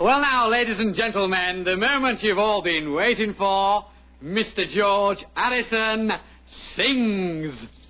Well, now, ladies and gentlemen, the moment you've all been waiting for, Mr. George Harrison sings.